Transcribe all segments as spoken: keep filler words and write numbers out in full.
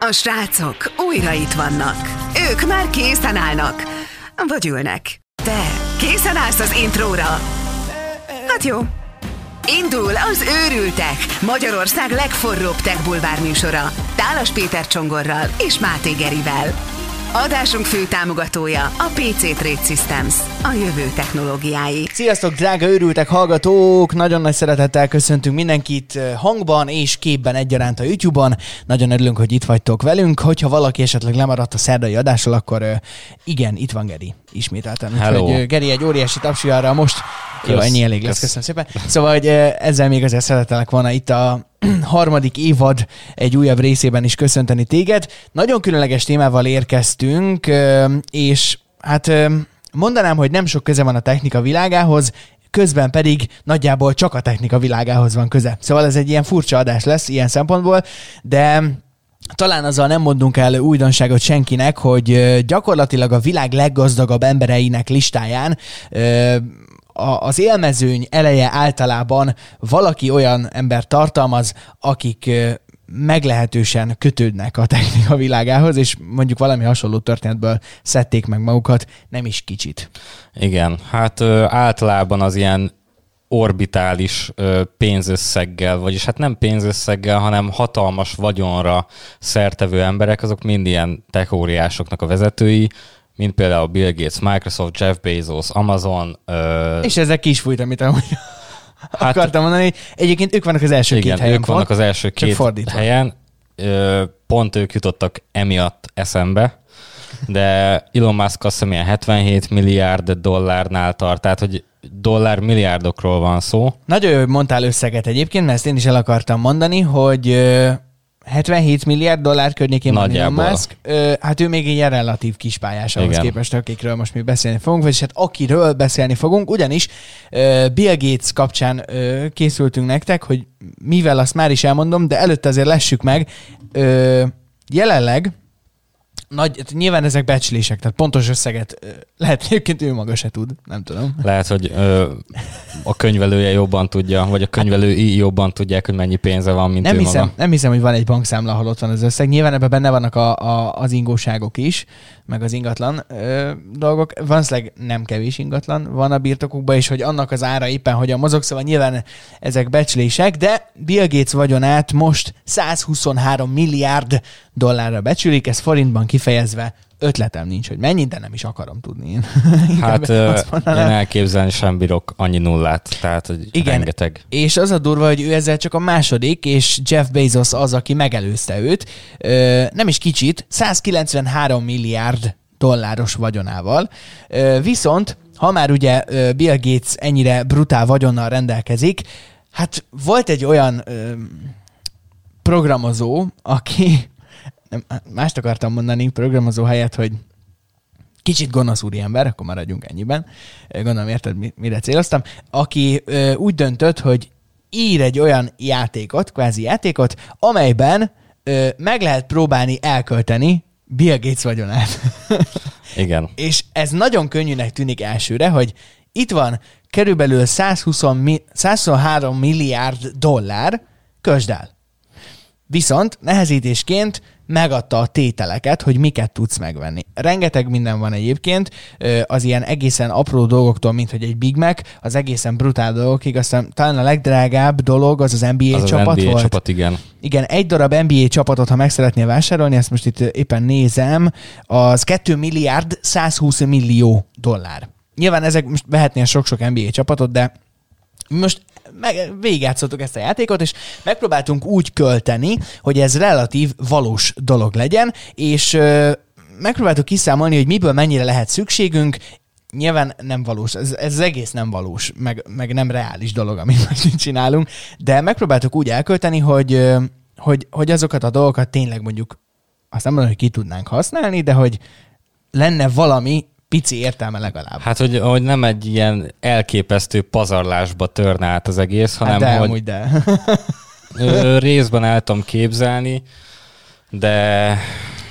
A srácok újra itt vannak. Ők már készen állnak. Vagy ülnek. Te készen állsz az intróra? Hát jó. Indul az Őrültek, Magyarország legforróbb tech bulvár műsora. Tálas Péter Csongorral és Máté Gerivel. Adásunk fő támogatója a pé cé Trade Systems, a jövő technológiái. Sziasztok, drága Őrültek hallgatók! Nagyon nagy szeretettel köszöntünk mindenkit hangban és képben egyaránt a YouTube-on. Nagyon örülünk, hogy itt vagytok velünk. Hogyha valaki esetleg lemaradt a szerdai adásról, akkor igen, itt van Geri ismételten. Úgyhogy Geri, egy óriási tapsi arra most. Kösz, jó, ennyi elég lesz, köszönöm szépen. Szóval, hogy ezzel még azért szeretelek volna itt a harmadik évad egy újabb részében is köszönteni téged. Nagyon különleges témával érkeztünk, és hát mondanám, hogy nem sok köze van a technika világához, közben pedig nagyjából csak a technika világához van köze. Szóval ez egy ilyen furcsa adás lesz ilyen szempontból, de talán azzal nem mondunk el újdonságot senkinek, hogy gyakorlatilag a világ leggazdagabb embereinek listáján az élmezőny eleje általában valaki olyan ember tartalmaz, akik meglehetősen kötődnek a technika világához, és mondjuk valami hasonló történetből szedték meg magukat, nem is kicsit. Igen, hát ö, általában az ilyen orbitális ö, pénzösszeggel, vagyis hát nem pénzösszeggel, hanem hatalmas vagyonra szertevő emberek, azok mind ilyen tech óriásoknak a vezetői, mint például Bill Gates, Microsoft, Jeff Bezos, Amazon. Ö... És ezek ki is fújt, amit amúgy hát, akartam mondani. Egyébként ők vannak az első igen, két helyen. ők vannak az első két helyen. Ö, pont ők jutottak emiatt eszembe, de Elon Musk azt hiszem ilyen hetvenhét milliárd dollárnál tart, tehát hogy dollár milliárdokról van szó. Nagyon jó, hogy mondtál összeget egyébként, mert ezt én is el akartam mondani, hogy hetvenhét milliárd dollár környékén van Elon Musk. Hát ő még ilyen relatív kispályás ahhoz képest, akikről most mi beszélni fogunk, vagyis hát akiről beszélni fogunk, ugyanis Bill Gates kapcsán készültünk nektek, hogy mivel azt már is elmondom, de előtte azért lessük meg. Jelenleg nagy, nyilván ezek becslések, tehát pontos összeget lehet, egyébként ő maga se tud, nem tudom. Lehet, hogy ö, a könyvelője jobban tudja, vagy a könyvelői jobban tudják, hogy mennyi pénze van, mint nem ő hiszem, maga. Nem hiszem, hogy van egy bankszámla, ahol ott van az összeg. Nyilván ebben benne vannak a, a, az ingóságok is, meg az ingatlan ö, dolgok. Valószínűleg nem kevés ingatlan van a birtokukban, és hogy annak az ára éppen hogyan mozog, szóval nyilván ezek becslések, de Bill Gates vagyonát most százhuszonhárom milliárd dollárra becsülik, ez forintban kifejezve ötletem nincs, hogy mennyi, de nem is akarom tudni. Hát én elképzelni sem bírok annyi nullát, tehát hogy igen, rengeteg. És az a durva, hogy ő ezzel csak a második, és Jeff Bezos az, aki megelőzte őt, nem is kicsit, százkilencvenhárom milliárd dolláros vagyonával. Viszont, ha már ugye Bill Gates ennyire brutál vagyonnal rendelkezik, hát volt egy olyan programozó, aki nem, mást akartam mondani programozó helyett, hogy kicsit gonosz úriember, akkor maradjunk ennyiben, gondolom érted, mire céloztam, aki ö, úgy döntött, hogy ír egy olyan játékot, kvázi játékot, amelyben ö, meg lehet próbálni elkölteni Bill Gates vagyonát. Igen. És ez nagyon könnyűnek tűnik elsőre, hogy itt van körülbelül százhuszonhárom milliárd dollár, közsd el. Viszont nehezítésként megadta a tételeket, hogy miket tudsz megvenni. Rengeteg minden van egyébként, az ilyen egészen apró dolgoktól, mint hogy egy Big Mac, az egészen brutál dolgokig, aztán talán a legdrágább dolog az az en bé á az csapat az volt. csapat, igen. Igen, egy darab en bé á csapatot, ha meg szeretnél vásárolni, ezt most itt éppen nézem, az két milliárd százhúsz millió dollár. Nyilván ezek most vehetnél sok-sok en bé á csapatot, de most meg, végigjátszottuk ezt a játékot, és megpróbáltunk úgy költeni, hogy ez relatív valós dolog legyen, és ö, megpróbáltuk kiszámolni, hogy miből mennyire lehet szükségünk. Nyilván nem valós, ez, ez az egész nem valós, meg, meg nem reális dolog, amit most csinálunk, de megpróbáltuk úgy elkölteni, hogy, ö, hogy, hogy azokat a dolgokat tényleg mondjuk, azt nem mondom, hogy ki tudnánk használni, de hogy lenne valami pici értelme legalább. Hát, hogy, hogy nem egy ilyen elképesztő pazarlásba törne át az egész, hanem hát de, hogy amúgy de. részben el tudom képzelni, de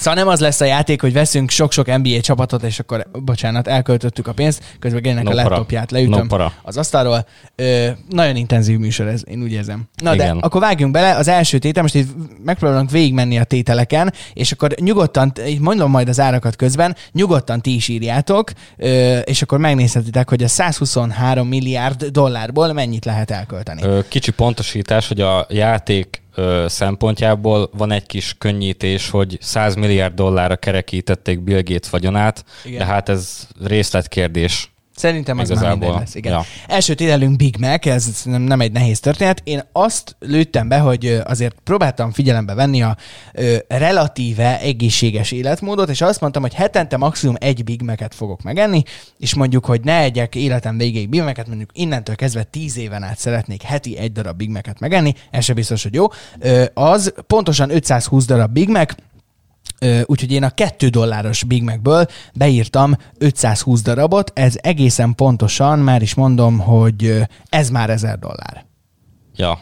Szóval nem az lesz a játék, hogy veszünk sok-sok en bé á csapatot, és akkor, bocsánat, elköltöttük a pénzt, közben Gének No a para. laptopját leütöm No az asztalról. Ö, nagyon intenzív műsor ez, én úgy érzem. Na Igen. de akkor vágjunk bele, az első tétel, most itt megpróbálunk végigmenni a tételeken, és akkor nyugodtan, itt mondom majd az árakat közben, nyugodtan ti is írjátok, ö, és akkor megnézhetitek, hogy a százhuszonhárom milliárd dollárból mennyit lehet elkölteni. Ö, Kicsi pontosítás, hogy a játék ö, szempontjából van egy kis könnyítés, hogy száz milliárd dollárra kerekítették Bill Gates vagyonát, Igen. de hát ez részletkérdés. Szerintem az már Igazából, mindegy lesz. Igen. ja. Első tételünk Big Mac, ez nem, nem egy nehéz történet. Én azt lőttem be, hogy ö, azért próbáltam figyelembe venni a ö, relatíve egészséges életmódot, és azt mondtam, hogy hetente maximum egy Big Mac-et fogok megenni, és mondjuk, hogy ne egyek életem végéig Big Mac-et, mondjuk innentől kezdve tíz éven át szeretnék heti egy darab Big Mac-et megenni, ez sem biztos, hogy jó. Ö, az pontosan ötszázhúsz darab Big Mac, úgyhogy én a kettő dolláros Big Macből beírtam ötszázhúsz darabot, ez egészen pontosan, már is mondom, hogy ez már ezer dollár. Ja.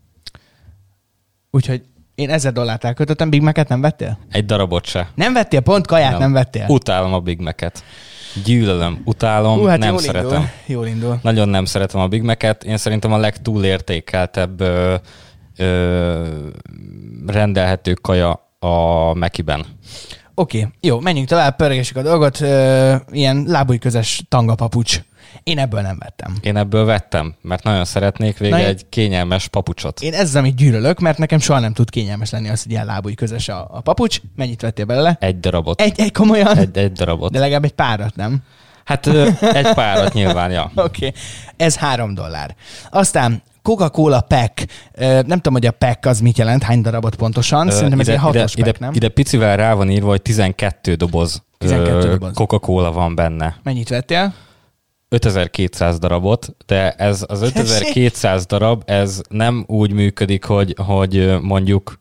Úgyhogy én ezer dollárt elköltöttem, Big Mac-et nem vettél? Egy darabot se. Nem vettél, pont kaját nem, nem vettél? Utálom a Big Mac-et. Gyűlölöm, utálom, Hú, hát nem jól szeretem. Indul. Jól indul. Nagyon nem szeretem a Big Mac-et. Én szerintem a legtúlértékeltebb ö, ö, rendelhető kaja a Mekiben. Oké, okay, jó, menjünk tovább, pörgessük a dolgot. Ö, ilyen lábújközes tangapapucs. Én ebből nem vettem. Én ebből vettem, mert nagyon szeretnék végre Na, egy kényelmes papucsot. Én ez az, amit gyűlölök, mert nekem soha nem tud kényelmes lenni az, hogy ilyen lábújközes a, a papucs. Mennyit vettél belőle? Egy darabot. Egy, egy komolyan? Egy, egy darabot. De legalább egy párat, nem? Hát ö, egy párat nyilván, ja. Oké, okay. Ez három dollár. Aztán Coca-Cola Pack. Nem tudom, hogy a pack az mit jelent, hány darabot pontosan. Szerintem ez ide, egy hatos ide, pack, ide, nem? ide picivel rá van írva, hogy tizenkettő doboz, tizenkettő ö, doboz. Coca-Cola van benne. Mennyit vettél? ötezer-kétszáz darabot, de ez az ötezer-kétszáz darab, ez nem úgy működik, hogy, hogy mondjuk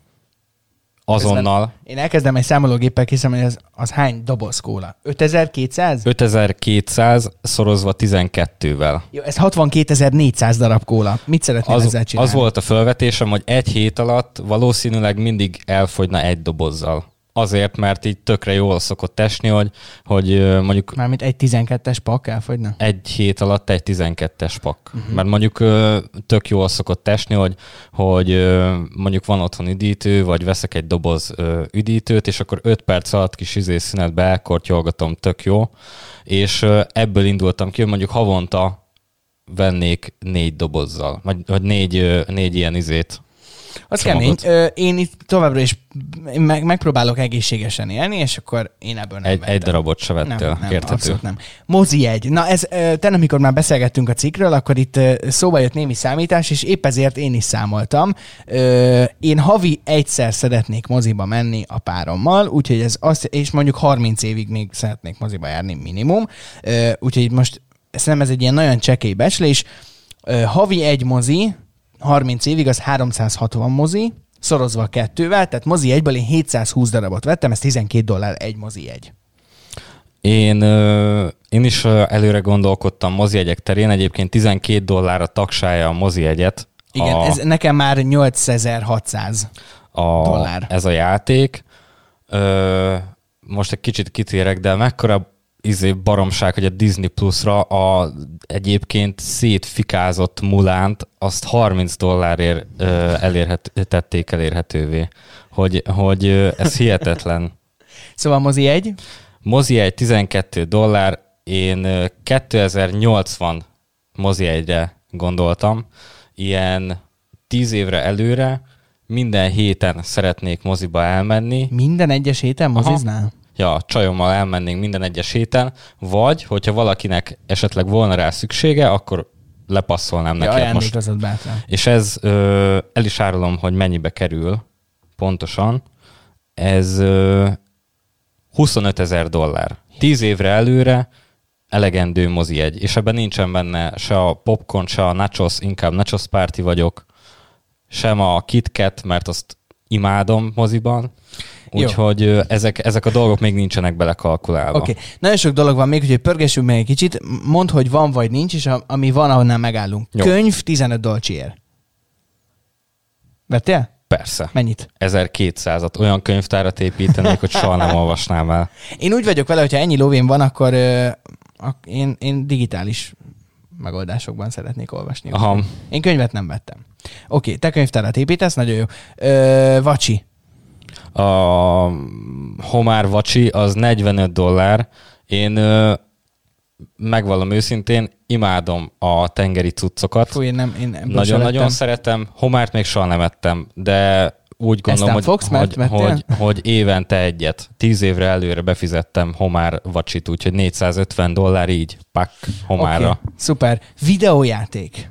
azonnal. Közben én elkezdem egy számológéppel kiszámolni, hogy az, az hány doboz kóla? ötezer-kétszáz? ötezer-kétszáz szorozva tizenkettővel. Jó, ez hatvankétezer-négyszáz darab kóla. Mit szeretnél Az, ezzel csinálni? az volt a felvetésem, hogy egy hét alatt valószínűleg mindig elfogyna egy dobozzal. Azért, mert így tökre jól szokott esni, hogy, hogy ö, mondjuk Mármint egy tizenkettes pak elfogyna? egy hét alatt egy tizenkettes pak. Uh-huh. Mert mondjuk ö, tök jól szokott esni, hogy, hogy ö, mondjuk van otthon üdítő, vagy veszek egy doboz ö, üdítőt, és akkor öt perc alatt kis izészünetbe elkortyolgatom, tök jó. És ö, ebből indultam ki, hogy mondjuk havonta vennék négy dobozzal, vagy, vagy négy, ö, négy ilyen izét. Az csomagot. kemény. Ö, Én itt továbbra is meg, megpróbálok egészségesen élni, és akkor én ebből nem Egy, vettem. egy darabot se vettél, Nem, nem, érthető. abszolút nem. Mozi egy. Na ez, te amikor már beszélgettünk a cikkről, akkor itt szóba jött némi számítás, és épp ezért én is számoltam. Én havi egyszer szeretnék moziba menni a párommal, úgyhogy ez azt, és mondjuk harminc évig még szeretnék moziba járni minimum. Úgyhogy most szerintem ez egy ilyen nagyon csekély becslés. Havi egy mozi, harminc évig az háromszázhatvan mozi, szorozva kettővel, tehát mozi egyből én hétszázhúsz darabot vettem, ez tizenkét dollár egy mozi egy. Én, ö, én is ö, előre gondolkodtam mozijegyek terén, egyébként tizenkét dollár a tagsája a mozijegyet. Igen, a, ez nekem már nyolcezer-hatszáz a, dollár. Ez a játék. Ö, most egy kicsit kitérek, de mekkora izé baromság, hogy a Disney Plus-ra a egyébként szétfikázott Mulánt azt harminc dollárért ö, elérhet, tették elérhetővé. Hogy, hogy ö, ez hihetetlen. Szóval mozi egy. Mozi egy tizenkét dollár, én ö, kétezer-nyolcvan mozi egyre gondoltam. Ilyen tíz évre előre minden héten szeretnék moziba elmenni. Minden egyes héten moziznál? Ja, csajommal elmennénk minden egyes héten, vagy, hogyha valakinek esetleg volna rá szüksége, akkor lepasszolnám neki. Ja, most. ajándékozott bátran. És ez, ö, el is árulom, hogy mennyibe kerül pontosan. Ez ö, huszonötezer dollár. Tíz évre előre elegendő mozi egy. És ebben nincsen benne se a popcorn, se a nachos, inkább nachos párti vagyok, sem a KitKat, mert azt imádom moziban. Úgyhogy ezek, ezek a dolgok még nincsenek belekalkulálva. Oké. Okay. Nagyon sok dolog van még, úgyhogy pörgessünk meg egy kicsit. Mondd, hogy van vagy nincs, és a, ami van, ahonnan megállunk. Jó. Könyv tizenöt dolcsiért. Vettél? Persze. Mennyit? ezerkétszázat. Olyan könyvtárat építenék, hogy soha nem olvasnám el. Én úgy vagyok vele, hogyha ennyi lóvén van, akkor ö, ak- én, én digitális megoldásokban szeretnék olvasni. Aha. Én könyvet nem vettem. Oké, te könyvtárat építesz, nagyon jó. Ö, vacsi. A homár vacsi az negyvenöt dollár. Én ö, megvallom őszintén, imádom a tengeri cuccokat. Fú, én nem, én nem Nagyon-nagyon szeretem. Homárt még soha nem ettem, de úgy gondolom, hogy, Fox, hogy, hogy, hogy évente egyet. Tíz évre előre befizettem homár vacsit, úgyhogy négyszázötven dollár így, pak, homárra. Okay, szuper. Videójáték.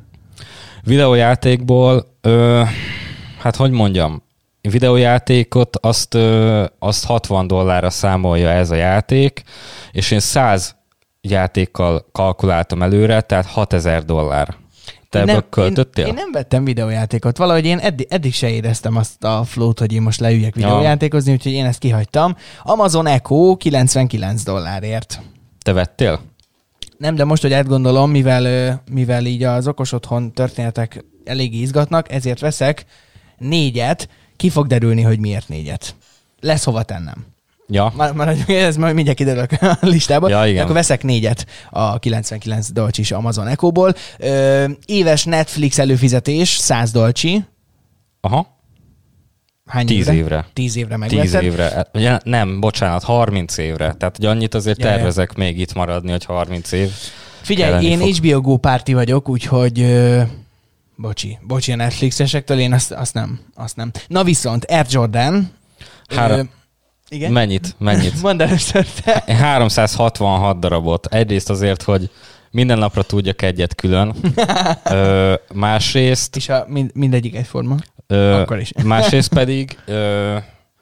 Videójátékból, ö, hát hogy mondjam, videójátékot azt, ö, azt hatvan dollárra számolja ez a játék, és én száz játékkal kalkuláltam előre, tehát hatezer dollár. Te Én ebből nem, költöttél? Én, én nem vettem videójátékot. Valahogy én eddig, eddig se éreztem azt a flót, hogy én most leüljek videójátékozni, ja. Úgyhogy én ezt kihagytam. Amazon Echo kilencvenkilenc dollárért. Te vettél? Nem, de most, hogy átgondolom, mivel, mivel így az okos otthon történetek eléggé izgatnak, ezért veszek négyet. Ki fog derülni, hogy miért négyet. Lesz hova tennem. Ja. Már, már ez majd mindjárt kiderülök a listából. Ja, igen. Akkor veszek négyet a kilencvenkilenc dolcsis Amazon Echo-ból. Ö, éves Netflix előfizetés száz dolcsi. Aha. Hány Tíz évre? évre. Tíz évre megvetted. Tíz évre. Ugye, nem, bocsánat, harminc évre. Tehát hogy annyit azért ja, tervezek ja. még itt maradni, hogy harminc év. Figyelj, én fog. há bé o Go párti vagyok, úgyhogy ö, bocsi, bocsi a Netflixesektől, én azt, azt, nem, azt nem. Na viszont Air Jordan. Három. Ö, igen? Mennyit? Mennyit? Mondd először te. háromszázhatvanhat darabot. Egyrészt azért, hogy minden napra tudjak egyet külön. Ö, másrészt... És a mind, mindegyik egyforma? Ö, Akkor is. Másrészt pedig... Ö,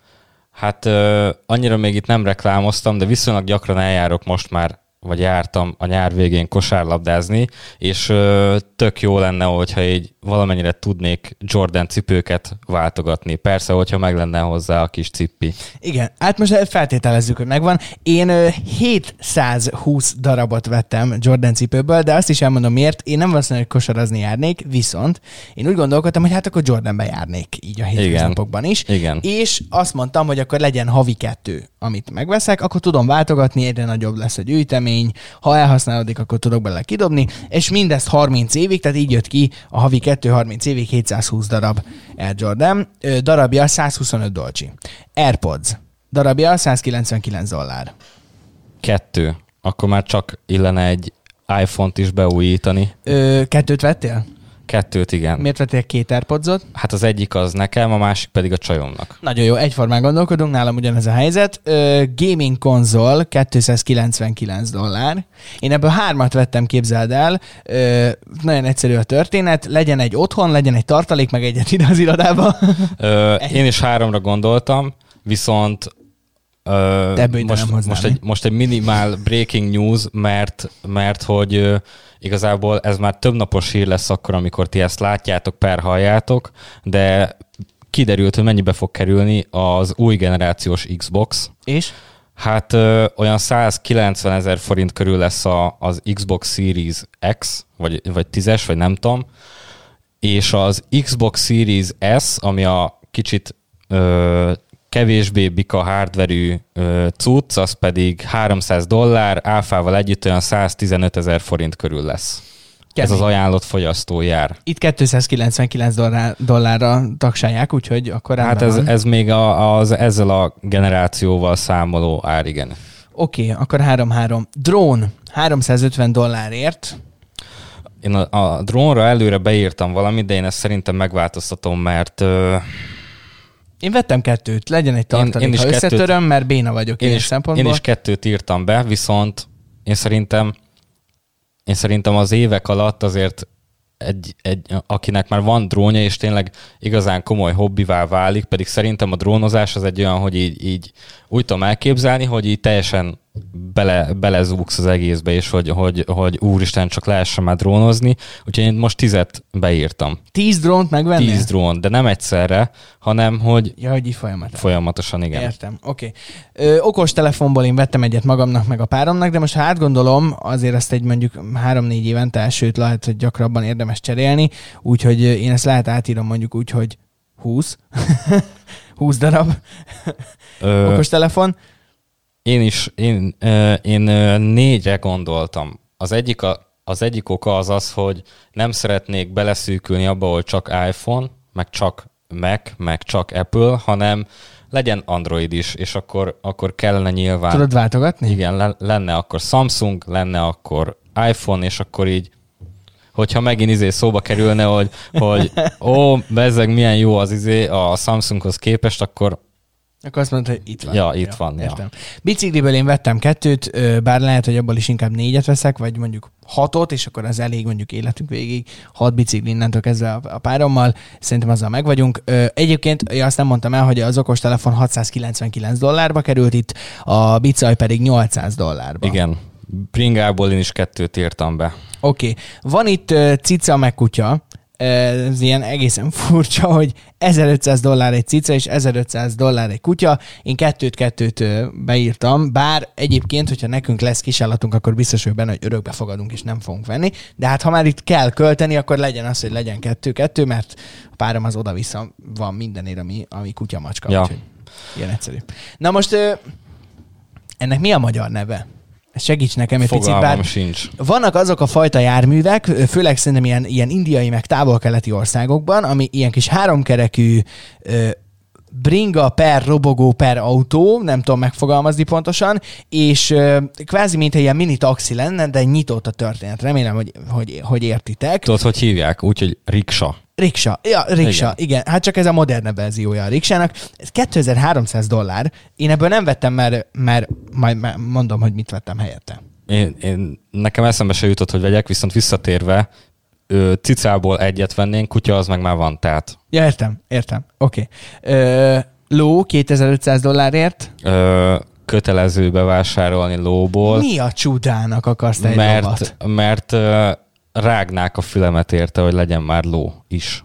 hát ö, annyira még itt nem reklámoztam, de viszonylag gyakran eljárok most már, vagy jártam a nyár végén kosárlabdázni, és ö, tök jó lenne, hogyha így valamennyire tudnék Jordan cipőket váltogatni. Persze, hogyha meg lenne hozzá a kis cippi. Igen, hát most feltételezzük, hogy megvan. Én ö, hétszázhúsz darabot vettem Jordan cipőből, de azt is elmondom miért. Én nem valószínűleg kosarazni járnék, viszont én úgy gondolkodtam, hogy hát akkor Jordanbe járnék így a hétköznapokban is. Igen. És azt mondtam, hogy akkor legyen havi kettő, amit megveszek, akkor tudom váltogatni, egyre nagyobb lesz a gyűjtemény, ha elhasználódik, akkor tudok bele kidobni, és mindezt harminc évig, tehát így jött ki a havi kettő harminc évig hétszázhúsz darab Air Jordan, darabja százhuszonöt dolcsi. AirPods, darabja százkilencvenkilenc dollár. Kettő. Akkor már csak illene egy iPhone-t is beújítani. Ö, kettőt vettél? Kettőt, igen. Miért vettél két AirPodsot? Hát az egyik az nekem, a másik pedig a csajomnak. Nagyon jó, egyformán gondolkodunk, nálam ugyanez a helyzet. Ö, gaming konzol kétszázkilencvenkilenc dollár. Én ebből hármat vettem, képzeld el. Ö, nagyon egyszerű a történet. Legyen egy otthon, legyen egy tartalék, meg egyet ide az irodába. Ö, én is háromra gondoltam, viszont ö, most, most, egy, most egy minimál breaking news, mert, mert hogy ö, igazából ez már több napos hír lesz akkor, amikor ti ezt látjátok, per halljátok, de kiderült, hogy mennyibe fog kerülni az új generációs Xbox. És? Hát ö, olyan százkilencven ezer forint körül lesz a, az Xbox Series X, vagy, vagy tízes, vagy nem tudom, és az Xbox Series S, ami a kicsit ö, kevésbé bika hardverű ö, cucc, az pedig háromszáz dollár, áfával együtt olyan száztizenöt ezer forint körül lesz. Kemény. Ez az ajánlott fogyasztó jár. Itt kétszázkilencvenkilenc dollár, dollárra tagsálják, úgyhogy akkor hát ez, ez még a, az ezzel a generációval számoló ár, igen. Oké, okay, akkor három-három. Drón, háromszázötven dollárért. Én a, a drónra előre beírtam valamit, de én ezt szerintem megváltoztatom, mert... Ö, Én vettem kettőt, legyen egy tartalék, én, én ha összetöröm, kettőt, mert béna vagyok én ilyen is, szempontból. Én is kettőt írtam be, viszont én szerintem én szerintem az évek alatt azért egy, egy, akinek már van drónja, és tényleg igazán komoly hobbivá válik, pedig szerintem a drónozás az egy olyan, hogy így, így úgy tudom elképzelni, hogy így teljesen bele, belezúgsz az egészbe, és hogy, hogy, hogy úristen, csak lehessen már drónozni. Úgyhogy én most tizet beírtam. Tíz drónt megvennél? Tíz drón, de nem egyszerre, hanem hogy... Ja, hogy így folyamatosan. Folyamatosan, igen. Értem, oké. Okay. Okos telefonból én vettem egyet magamnak, meg a páromnak, de most ha átgondolom, azért ezt egy mondjuk három-négy évente, sőt lehet, hogy gyakrabban érdemes cserélni, úgyhogy én ezt lehet átírom mondjuk úgy, hogy húsz. húsz darab Ö, okostelefon. Én is, én, ö, én ö, négyre gondoltam. Az egyik, a, az egyik oka az az, hogy nem szeretnék beleszűkülni abba, hogy csak iPhone, meg csak Mac, meg csak Apple, hanem legyen Android is, és akkor, akkor kellene nyilván... Tudod váltogatni? Igen, le, lenne akkor Samsung, lenne akkor iPhone, és akkor így, hogyha megint izé szóba kerülne, hogy, hogy ó, bezzeg milyen jó az izé a Samsunghoz képest, akkor Akkor azt mondta, hogy itt van. Ja, itt van, értem. ja. Bicikliből én vettem kettőt, bár lehet, hogy abból is inkább négyet veszek, vagy mondjuk hatot, és akkor az elég mondjuk életünk végig. Hat bicikli innentől kezdve a párommal. Szerintem azzal meg vagyunk. Egyébként azt nem mondtam el, hogy az okostelefon hatszázkilencvenkilenc dollárba került itt, a bicaj pedig nyolcszáz dollárba. igen, Bringából én is kettőt írtam be. Oké. Okay. Van itt uh, cica meg kutya. Ez ilyen egészen furcsa, hogy ezerötszáz dollár egy cica és ezerötszáz dollár egy kutya. Én kettőt-kettőt beírtam, bár egyébként, hogyha nekünk lesz kisállatunk, akkor biztos, hogy benne, hogy örökbe fogadunk és nem fogunk venni. De hát ha már itt kell költeni, akkor legyen az, hogy legyen kettő-kettő, mert a párom az oda-vissza van mindenért, ami, ami kutya-macska. Ja. Úgyhogy ilyen egyszerű. Na most ennek mi a magyar neve? Segíts nekem egy picit, bár sincs. vannak azok a fajta járművek, főleg szerintem ilyen, ilyen indiai, meg távol-keleti országokban, ami ilyen kis háromkerekű ö, bringa per robogó per autó, nem tudom megfogalmazni pontosan, és ö, kvázi mint egy ilyen mini taxi lenne, de nyitott a történet. Remélem, hogy, hogy, hogy értitek. Tudod, hogy hívják? Úgyhogy riksa. Riksa. Ja, riksa. Igen. igen. Hát csak ez a modern verziója a riksának. Ez kétezer-háromszáz dollár. Én ebből nem vettem, mert, mert majd mondom, hogy mit vettem helyette. Én, én, nekem eszembe se jutott, hogy vegyek, viszont visszatérve ö, cicából egyet vennénk, kutya az meg már van, tehát. Ja, értem, értem. Oké. Okay. Ló kétezer-ötszáz dollárért. Ö, kötelező bevásárolni lóból. Mi a csudának akarsz te egy mert, lovat? Mert ö, rágnák a fülemet érte, hogy legyen már ló is.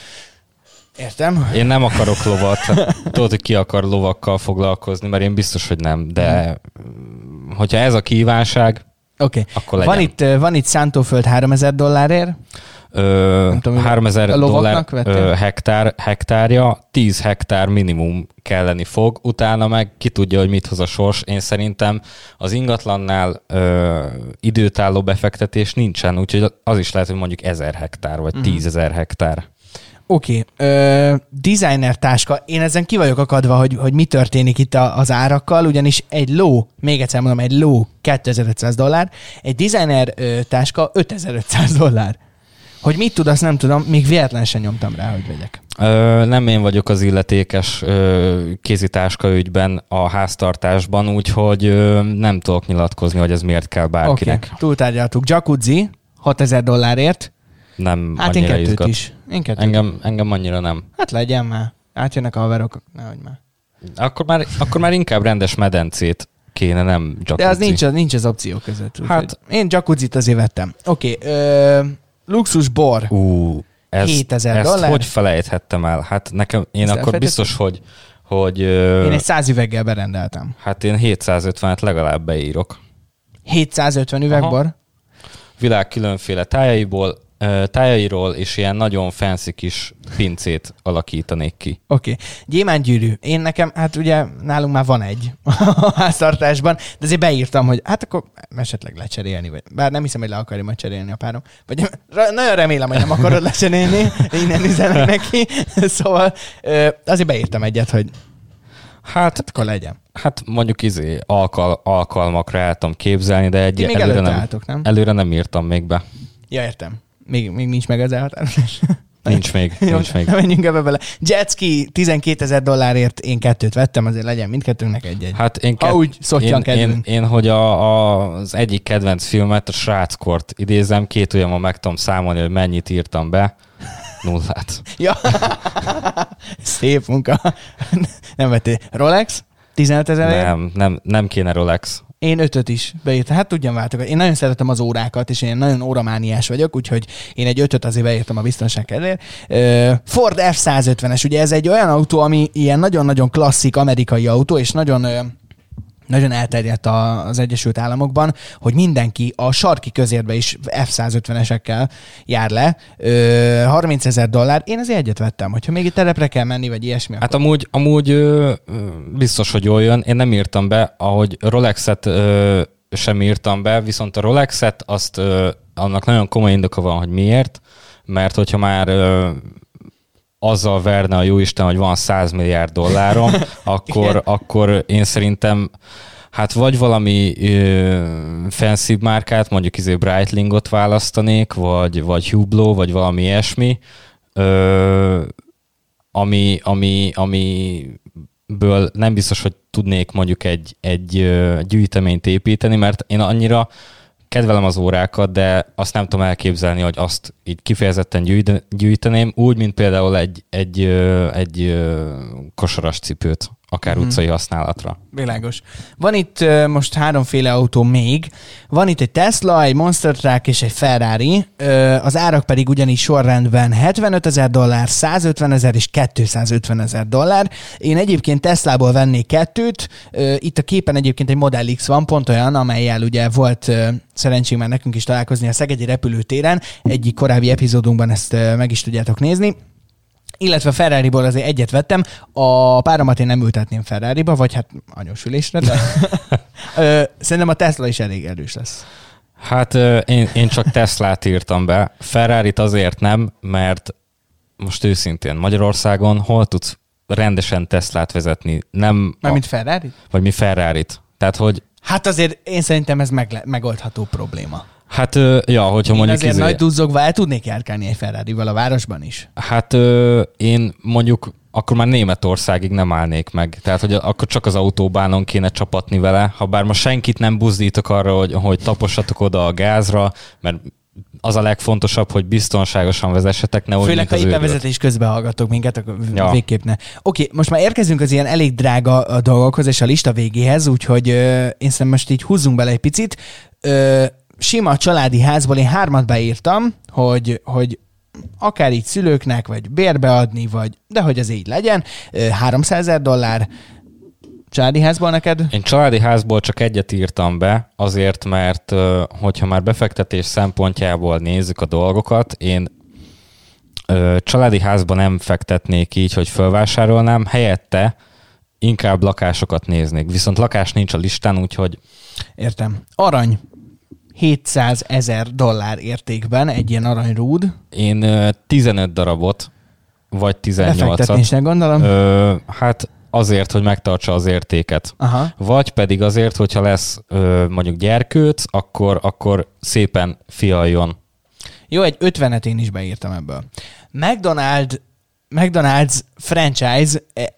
Értem. Én nem akarok lovat. Tudod, hogy ki akar lovakkal foglalkozni, mert én biztos, hogy nem. De hogyha ez a kívánság, okay. akkor legyen. Van itt, van itt szántóföld háromezer dollárért. Ö, tudom, háromezer dollár ö, hektár, hektárja, tíz hektár minimum kelleni fog, utána meg ki tudja, hogy mit hoz a sors. Én szerintem az ingatlannál ö, időtálló befektetés nincsen, úgyhogy az is lehet, hogy mondjuk ezer hektár, vagy uh-huh. tízezer hektár. Oké, okay. Designer táska. Én ezen ki vagyok akadva, hogy, hogy mi történik itt a, az árakkal, ugyanis egy ló, még egyszer mondom, egy ló kétezer-ötszáz dollár, egy designer ö, táska ötezer-ötszáz dollár. Hogy mit tud, azt nem tudom, még véletlen sem nyomtam rá, hogy vegyek. Ö, nem én vagyok az illetékes ö, kézitáska ügyben a háztartásban, úgyhogy ö, nem tudok nyilatkozni, hogy ez miért kell bárkinek. Okay. Túltárgyaltuk. Jacuzzi, hatezer dollárért. Nem hát annyira én kettőt izgat. is. Én kettőt. Engem, engem annyira nem. Hát legyen már. Átjönnek a haverok, nehogy már. Akkor már, akkor már inkább rendes medencét kéne, nem jacuzzi. De az nincs, nincs az opció között. Hát, én jacuzzit azért vettem. Oké, okay, luxus bor. Ú, ez, hétezer dollár. Ezt hogy felejthettem el? Hát nekem, én ezt akkor biztos, hogy, hogy... Én egy száz üveggel berendeltem. Hát én hétszázötvenet legalább beírok. hétszázötven üvegbor? Aha. Világ különféle tájaiból, tájairól, és ilyen nagyon fancy kis pincét alakítanék ki. Oké. Okay. Gyémántgyűrű. Én nekem, hát ugye nálunk már van egy a háztartásban, de azért beírtam, hogy hát akkor esetleg lecserélni, vagy bár nem hiszem, hogy le akarja majd cserélni a párom. Vagy nagyon remélem, hogy nem akarod lecserélni, innen üzenek neki. Szóval azért beírtam egyet, hogy hát, hát akkor legyen. Hát mondjuk izé alkal, alkalmakra el tudom képzelni, de egy még előre, nem, álltok, nem? előre nem írtam még be. Ja, értem. Még, még nincs meg az elhatározás. Nincs még, Jó, nincs még. Menjünk ebbe bele. Jetski tizenkétezer dollárért én kettőt vettem, azért legyen mindkettőnknek egy-egy. Hát én ha úgy szottyan én, én, én, hogy a, a, az egyik kedvenc filmet, a Sráckort idézem, két ujjamon meg tudom számolni, hogy mennyit írtam be. Nullát. Ja, szép munka. Nem vettél. Rolex? tizenötezer? Nem, nem, nem kéne Rolex. Én ötöt is beírtam. Hát tudjam váltogatni. Én nagyon szeretem az órákat, és én nagyon óramániás vagyok, úgyhogy én egy ötöt azért beírtam a biztonság kedvéért. Ford F száz ötvenes, ugye ez egy olyan autó, ami ilyen nagyon-nagyon klasszik amerikai autó, és nagyon nagyon elterjedt a, az Egyesült Államokban, hogy mindenki a sarki közérbe is ef száz ötvenesekkel jár le. Ö, harmincezer dollár. Én azért egyet vettem, hogyha még itt terepre kell menni, vagy ilyesmi. Hát akkor... amúgy, amúgy ö, biztos, hogy jól jön. Én nem írtam be, ahogy Rolexet ö, sem írtam be, viszont a Rolexet, azt ö, annak nagyon komoly indoka van, hogy miért, mert hogyha már ö, azzal verne a jóisten, hogy van száz milliárd dollárom, akkor, akkor én szerintem hát vagy valami ö, fancy márkát, mondjuk izé Breitlingot választanék, vagy, vagy Hublot, vagy valami ilyesmi, ö, ami, ami, amiből nem biztos, hogy tudnék mondjuk egy, egy ö, gyűjteményt építeni, mert én annyira kedvelem az órákat, de azt nem tudom elképzelni, hogy azt így kifejezetten gyűjteném, úgy, mint például egy, egy, egy kosaras cipőt, akár hmm. utcai használatra. Világos. Van itt uh, most háromféle autó még. Van itt egy Tesla, egy Monster Truck és egy Ferrari. Uh, az árak pedig ugyanis sorrendben hetvenötezer dollár, százötvenezer és kétszázötvenezer dollár. Én egyébként Teslából vennék kettőt. Uh, itt a képen egyébként egy Model X van, pont olyan, amellyel ugye volt uh, szerencsém már nekünk is találkozni a szegedi repülőtéren. Egyik korábbi epizódunkban ezt uh, meg is tudjátok nézni. Illetve Ferrariból azért egyet vettem. A páromat én nem ültetném Ferrariba, vagy hát anyósülésre, de ö, szerintem a Tesla is elég erős lesz. Hát én, én csak Teslát írtam be. Ferrarit azért nem, mert most őszintén Magyarországon hol tudsz rendesen Teslát vezetni? Nem Mármint Ferrari? Vagy mi Ferrarit. Tehát, hogy... Hát azért én szerintem ez meg, megoldható probléma. Hát, ja, hogyha én mondjuk... azért izé... nagy duzzogva el tudnék járkálni egy Ferrarival a városban is. Hát én mondjuk akkor már Németországig nem állnék meg. Tehát, hogy akkor csak az autóbánon kéne csapatni vele. Habár most senkit nem buzdítok arra, hogy, hogy tapossatok oda a gázra, mert az a legfontosabb, hogy biztonságosan vezessetek, ne úgy, főleg, ha éppen vezetés közben hallgatok minket, akkor ja. végképp ne. Oké, most már érkezünk az ilyen elég drága dolgokhoz és a lista végéhez, úgyhogy ö, én szerintem most így húzzunk bele egy picit. Ö, sima családi házból én hármat beírtam, hogy, hogy akár így szülőknek, vagy bérbeadni, vagy, de hogy ez így legyen. háromszázezer dollár családi házból neked? Én családi házból csak egyet írtam be, azért, mert hogyha már befektetés szempontjából nézzük a dolgokat, én családi házban nem fektetnék így, hogy felvásárolnám, helyette inkább lakásokat néznék. Viszont lakás nincs a listán, úgyhogy... Értem. Arany. hétszázezer dollár értékben egy ilyen aranyrúd. Én tizenöt darabot, vagy tizennyolcat. Befektetésnek gondolom. Ö, hát azért, hogy megtartsa az értéket. Aha. Vagy pedig azért, hogyha lesz ö, mondjuk gyerkőc, akkor, akkor szépen fialjon. Jó, egy ötvenet én is beírtam ebből. McDonald's, McDonald's franchise,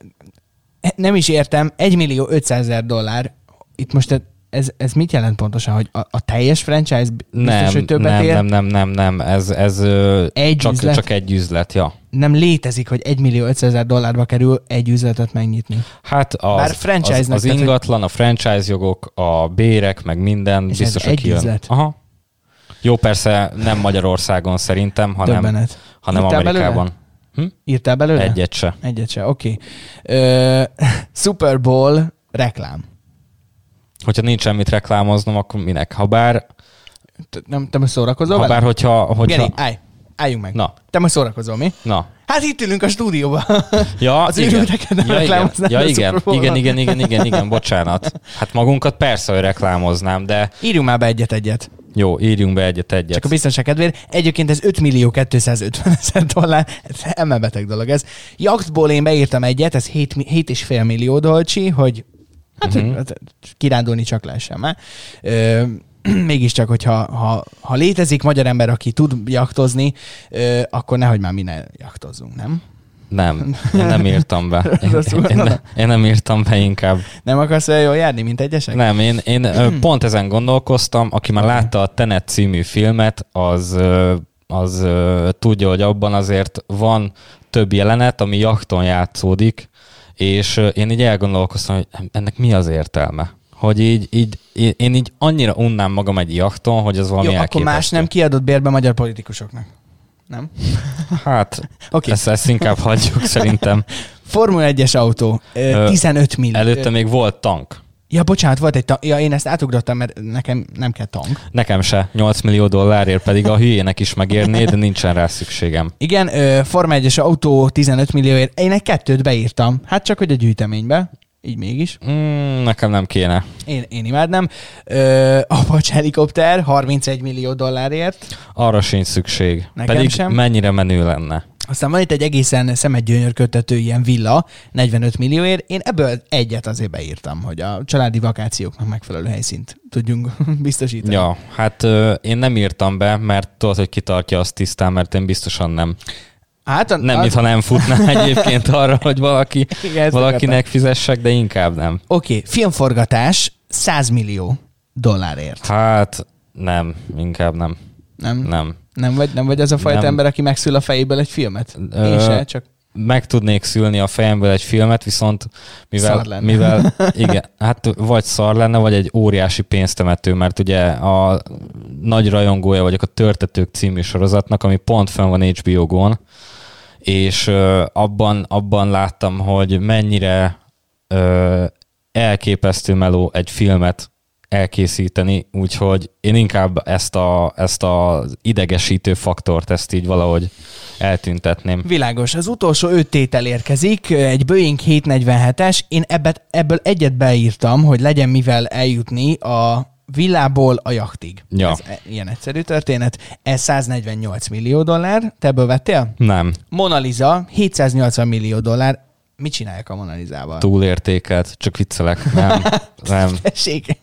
nem is értem, egymillió ötszázezer dollár. Itt most Ez, ez mit jelent pontosan, hogy a, a teljes franchise biztos, nem, hogy többet nem, ér? Nem, nem, nem, nem, ez, ez egy csak, üzlet? csak egy üzlet, ja. Nem létezik, hogy egymillió ötszázezer dollárba kerül egy üzletet megnyitni. Hát az, az, az ingatlan, hogy... a franchise jogok, a bérek, meg minden és biztos, hogy egy kijön. Üzlet? Aha. Jó, persze nem Magyarországon szerintem, hanem, hanem Amerikában. Hm? Írtál belőle? Egyet se. Egyet se, oké. Okay. Super Bowl reklám. Hogyha nincs semmit reklámoznom, akkor minek? Habár... Nem, te most szórakozol Habár, vele? hogyha... hogyha... Geri, állj, álljunk meg. Na. Te most szórakozol, mi? Na. Hát itt ülünk a stúdióban. Ja, az igen. Ja, igen. Ja, igen. igen, igen, igen, igen, igen, bocsánat. Hát magunkat persze, hogy reklámoznám, de... Írjunk már be egyet-egyet. Jó, írjunk be egyet-egyet. Csak a biztonság kedvéért. Egyébként ez ötmillió kétszázötvenezer dollár. Emelbeteg dolog ez. Jachtból én beírtam egyet, ez hét és fél millió dolcsi, hogy hát uh-huh. kirándulni csak lehessen már. Ö, mégiscsak, hogyha ha, ha létezik magyar ember, aki tud jaktozni, ö, akkor nehogy már mi ne jaktozzunk, nem? Nem, én nem írtam be. Én, én, ne, én nem írtam be inkább. Nem akarsz olyan jól járni, mint egyesek? Nem, én, én pont ezen gondolkoztam. Aki már látta a Tenet című filmet, az, az tudja, hogy abban azért van több jelenet, ami jachton játszódik, és én így elgondolkoztam, hogy ennek mi az értelme? Hogy így, így, én így annyira unnám magam egy jachton, hogy az valami jó, elképesztő. Akkor más nem kiadott bérbe magyar politikusoknak. Nem? Hát, okay. ezt, ezt inkább hagyjuk szerintem. Formula egyes autó, tizenöt millió. Előtte még volt tank. Ja, bocsánat, volt egy tank. Ja, én ezt átugrottam, mert nekem nem kell tank. Nekem se. nyolc millió dollárért pedig a hülyének is megérné, de nincsen rá szükségem. Igen, ö, Forma egyes autó tizenöt millióért. Én egy kettőt beírtam. Hát csak, hogy a gyűjteménybe. Így mégis. Mm, nekem nem kéne. Én, én imádnám. Ö, Apache helikopter harmincegy millió dollárért. Arra sincs szükség. Nekem pedig sem. mennyire menő lenne. Aztán van itt egy egészen szemedgyönyörködtető ilyen villa, negyvenöt millióért. Én ebből egyet azért beírtam, hogy a családi vakációknak megfelelő helyszínt tudjunk biztosítani. Ja, hát ö, én nem írtam be, mert tudod, hogy kitartja azt tisztán, mert én biztosan nem. Hát a, Nem, az... mintha nem futná egyébként arra, hogy valaki, Igen, valakinek fizessek, de inkább nem. Oké, okay, filmforgatás száz millió dollárért. Hát nem, inkább nem. Nem? Nem. Nem vagy, nem vagy az a fajta Nem. ember, aki megszül a fejéből egy filmet? Ö, Én se, csak... Meg tudnék szülni a fejemből egy filmet, viszont mivel, Szar lenne. mivel igen, hát vagy szar lenne, vagy egy óriási pénztemető, mert ugye a nagy rajongója vagyok a Törtetők című sorozatnak, ami pont fenn van há bé o Go-n, és ö, abban, abban láttam, hogy mennyire ö, elképesztő meló egy filmet elkészíteni, úgyhogy én inkább ezt a, ezt az idegesítő faktort, ezt így valahogy eltüntetném. Világos. Az utolsó öt tétel érkezik, egy Boeing hétszáznegyvenhetes. Én ebbet, ebből egyet beírtam, hogy legyen mivel eljutni a villából a jachtig. Ja. Ez ilyen egyszerű történet. Ez száznegyvennyolc millió dollár. Te ebből vettél? Nem. Mona Lisa hétszáznyolcvan millió dollár. Mit csinálják a Mona Lisával? Túlértékelt, csak viccelek. Nem, nem. Tessék.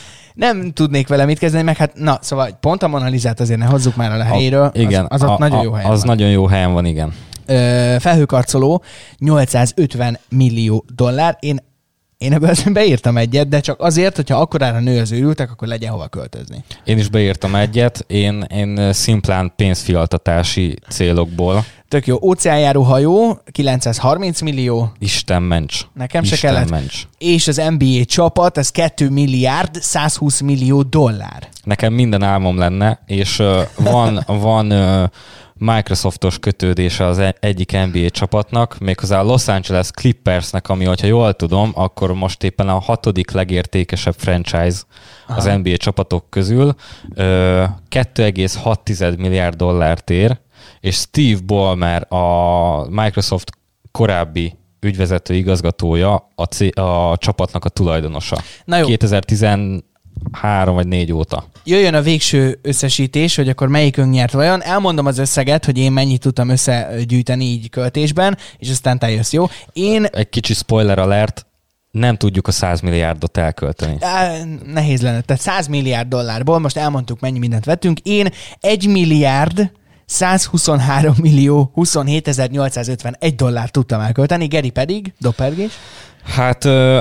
Nem tudnék vele mit kezdeni, meg hát na, szóval pont a Mona Lisát azért ne hozzuk már el a helyéről. A, igen, az, az ott a, nagyon a, jó helyen az van. nagyon jó helyen van, igen. Ö, felhőkarcoló nyolcszázötven millió dollár. Én, én ebből beírtam egyet, de csak azért, hogyha akkorára nő az őrültek, akkor legyen hova költözni. Én is beírtam egyet, én, én szimplán pénzfialtatási célokból. Tök jó. Óceánjáró hajó kilencszázharminc millió. Isten ments. Nekem Isten se kellett. Ments. És az en bé á csapat, ez két milliárd százhúsz millió dollár. Nekem minden álmom lenne, és uh, van, van uh, Microsoftos kötődése az egyik en bé á csapatnak, méghozzá a Los Angeles Clippersnek, ami, hogyha jól tudom, akkor most éppen a hatodik legértékesebb franchise Aha. az en bé á csapatok közül. Uh, két egész hat milliárd dollárt ér, és Steve Ballmer, a Microsoft korábbi ügyvezető igazgatója, a, c- a csapatnak a tulajdonosa. Na jó. kétezer-tizenhárom vagy négy óta. Jöjjön a végső összesítés, hogy akkor melyikünk nyert vajon. Elmondom az összeget, hogy én mennyit tudtam összegyűjteni így költésben, és aztán te jössz, jó? Én... Egy kicsi spoiler alert, nem tudjuk a száz milliárdot elkölteni. Á, nehéz lenne. Tehát száz milliárd dollárból, most elmondtuk, mennyi mindent vettünk. Én egy milliárd százhuszonhárom millió huszonhétezer-nyolcszázötvenegy dollár tudtam elkölteni, Geri pedig, dopergés. Hát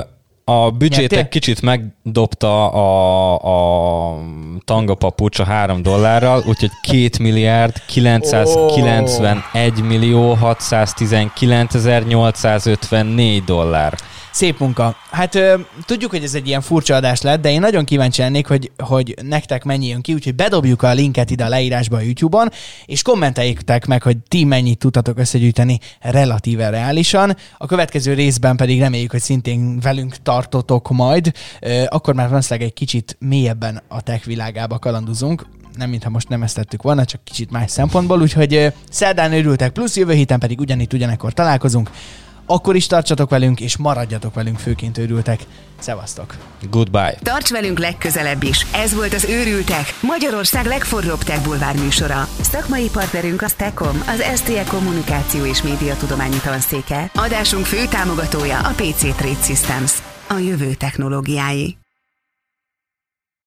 a büdzsétek kicsit megdobta a, a tangapapucs a három dollárral, úgyhogy két milliárd kilencszázkilencvenegy millió hatszáztizenkilencezer-nyolcszázötvennégy dollár. Szép munka. Hát ö, tudjuk, hogy ez egy ilyen furcsa adás lett, de én nagyon kíváncsi lennék, hogy, hogy nektek mennyi jön ki, úgyhogy bedobjuk a linket ide a leírásba a YouTube-on, és kommenteljétek meg, hogy ti mennyit tudtatok összegyűjteni relatíve reálisan. A következő részben pedig reméljük, hogy szintén velünk tartotok majd, ö, akkor már valószínűleg egy kicsit mélyebben a tech világába kalandozunk. Nem, mintha most nem ezt tettük volna, csak kicsit más szempontból, úgyhogy ö, szerdán örültek, plusz jövő héten pedig ugyanitt ugyanekkor találkozunk. Akkor is tartsatok velünk, és maradjatok velünk, főként őrültek. Szevasztok! Goodbye! Tarts velünk legközelebb is. Ez volt az Őrültek, Magyarország legforróbb tech bulvár műsora. Szakmai partnerünk a Stecom, az es té e Kommunikáció és Médiatudományi Tanszéke. Adásunk fő támogatója a pé cé Trade Systems, a jövő technológiái.